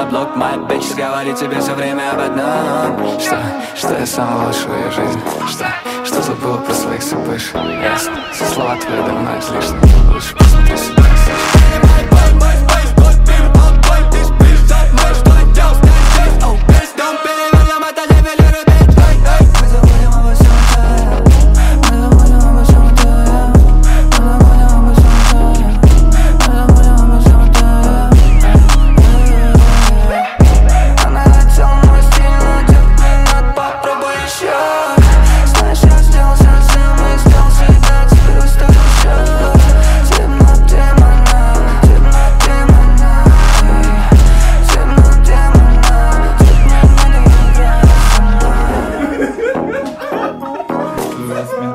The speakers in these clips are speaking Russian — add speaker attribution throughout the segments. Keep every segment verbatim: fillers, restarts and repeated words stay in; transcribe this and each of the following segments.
Speaker 1: под блок, моя bitch говорит тебе все время об одном. Что, что я самый лучший в ее жизни. Что, что забыла про своих сыпыш. Ясно, все слова твои давно излишни. Лучше посмотри сюда,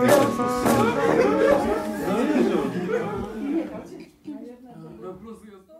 Speaker 2: Вопросы